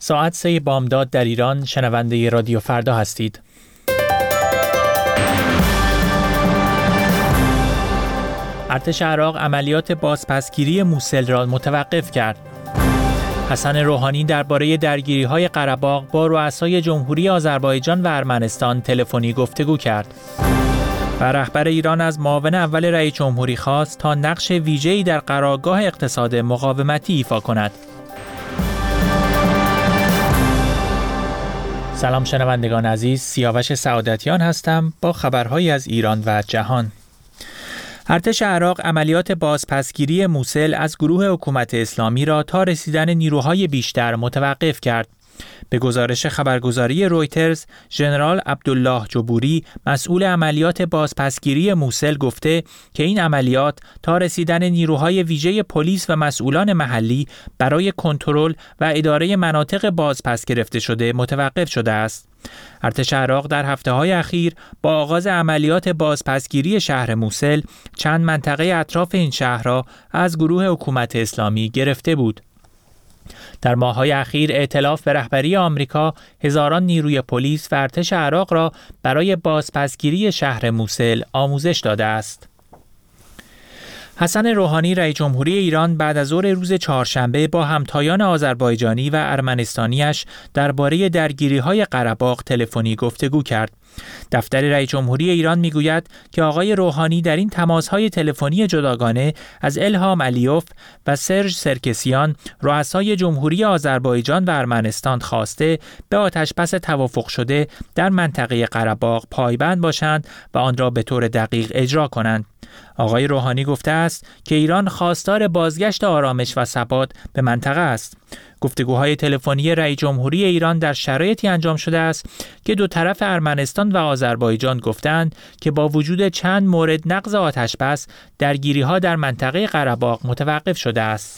ساعت 3 بامداد در ایران. شنونده رادیو فردا هستید. ارتش عراق عملیات بازپسگیری موصل را متوقف کرد. حسن روحانی درباره درگیری‌های قره‌باغ با رؤسای جمهوری آذربایجان و ارمنستان تلفنی گفتگو کرد. و رهبر ایران از معاون اول رئیس جمهوری خواست تا نقش ویژه‌ای در قرارگاه اقتصاد مقاومتی ایفا کند. سلام شنوندگان عزیز، سیاوش سعادتیان هستم با خبرهایی از ایران و جهان. ارتش عراق عملیات بازپسگیری موصل از گروه حکومت اسلامی را تا رسیدن نیروهای بیشتر متوقف کرد. به گزارش خبرگزاری رویترز، ژنرال عبدالله جبوری مسئول عملیات بازپسگیری موصل گفته که این عملیات تا رسیدن نیروهای ویژه پلیس و مسئولان محلی برای کنترل و اداره مناطق بازپس گرفته شده متوقف شده است. ارتش عراق در هفته‌های اخیر با آغاز عملیات بازپسگیری شهر موصل چند منطقه اطراف این شهر را از گروه حکومت اسلامی گرفته بود. در ماه‌های اخیر ائتلاف به رهبری آمریکا هزاران نیروی پلیس و ارتش عراق را برای بازپسگیری شهر موصل آموزش داده است. حسن روحانی رئیس جمهوری ایران بعد از ظهر روز چهارشنبه با همتایان آذربایجانی و ارمنستانیش درباره درگیری‌های قره‌باغ تلفنی گفتگو کرد. دفتر رئیس جمهوری ایران میگوید که آقای روحانی در این تماس‌های تلفنی جداگانه از الهام علیوف و سرژ سرکسیان رؤسای جمهوری آذربایجان و ارمنستان خواسته به آتش‌بس توافق شده در منطقه قره‌باغ پایبند باشند و آن را به طور دقیق اجرا کنند. آقای روحانی گفته است که ایران خواستار بازگشت آرامش و ثبات به منطقه است. گفتگوهای تلفنی رئیس جمهوری ایران در شرایطی انجام شده است که دو طرف ارمنستان و آذربایجان گفتند که با وجود چند مورد نقض آتش‌بس درگیری‌ها در منطقه قره‌باغ متوقف شده است.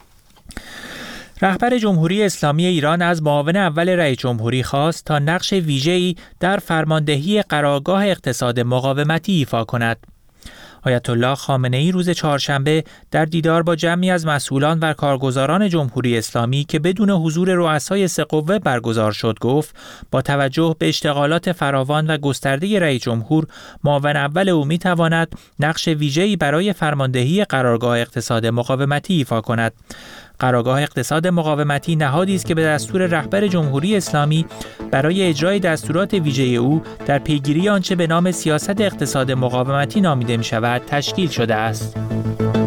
رهبر جمهوری اسلامی ایران از معاون اول رئیس جمهوری خواست تا نقش ویژه‌ای در فرماندهی قرارگاه اقتصاد مقاومتی ایفا کند. آیت الله خامنه‌ای روز چهارشنبه در دیدار با جمعی از مسئولان و کارگزاران جمهوری اسلامی که بدون حضور رؤسای سه قوه برگزار شد گفت با توجه به اشتغالات فراوان و گسترده رئیس جمهور، معاون اول او می‌تواند نقش ویژه‌ای برای فرماندهی قرارگاه اقتصاد مقاومتی ایفا کند. قرارگاه اقتصاد مقاومتی نهادی است که به دستور رهبر جمهوری اسلامی برای اجرای دستورات ویژه او در پیگیری آنچه به نام سیاست اقتصاد مقاومتی نامیده می شود تشکیل شده است.